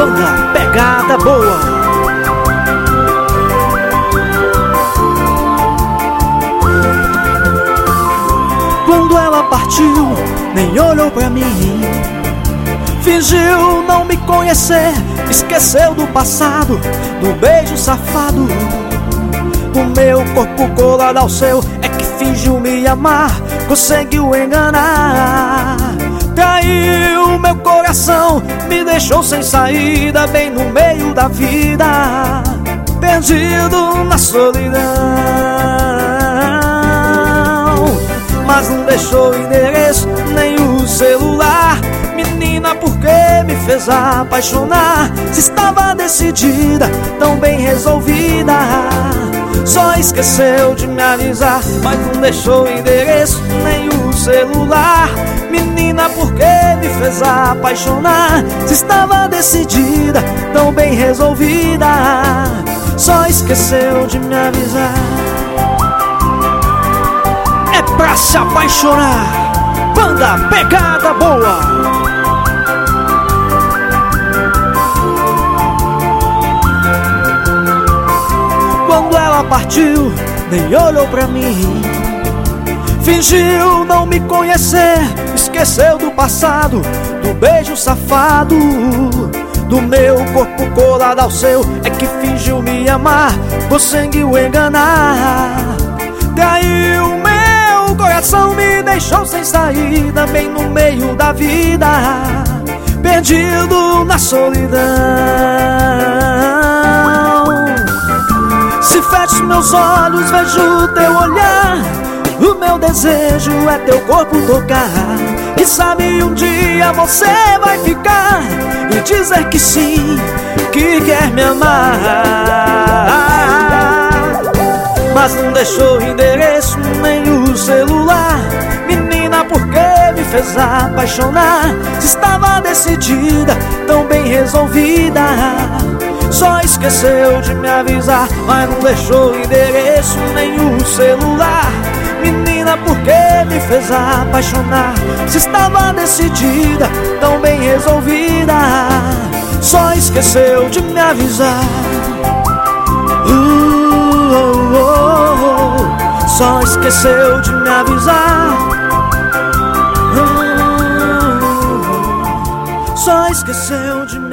Banda Pegada Boa. Quando ela partiu, nem olhou pra mim, fingiu não me conhecer, esqueceu do passado, do beijo safado, do meu corpo colado ao seu. É que fingiu me amar, conseguiu enganar, traiu meu coração, me deixou sem saída, bem no meio da vida, perdido na solidão. Mas não deixou o endereço, nem o celular. Menina, por que me fez apaixonar? Se estava decidida, tão bem resolvida, só esqueceu de me avisar. Mas não deixou o endereço, nem o celular. Menina, por que me fez apaixonar? Se estava decidida, tão bem resolvida, só esqueceu de me avisar. É pra se apaixonar, Banda Pegada Boa. Quando ela partiu, nem olhou pra mim, fingiu não me conhecer, esqueceu do passado, do beijo safado, do meu corpo colado ao seu. É que fingiu me amar, conseguiu enganar, traiu meu coração, me deixou sem saída, bem no meio da vida, perdido na solidão. Se fecho meus olhos, vejo teu olhar, o meu desejo é teu corpo tocar. E sabe, um dia você vai ficar e dizer que sim, que quer me amar. Mas não deixou o endereço, nem o celular. Menina, por que me fez apaixonar? Se estava decidida, tão bem resolvida, só esqueceu de me avisar. Mas não deixou o endereço, nem o celular. Menina, por que me fez apaixonar? Se estava decidida, tão bem resolvida, só esqueceu de me avisar. Só esqueceu de me avisar. Só esqueceu de me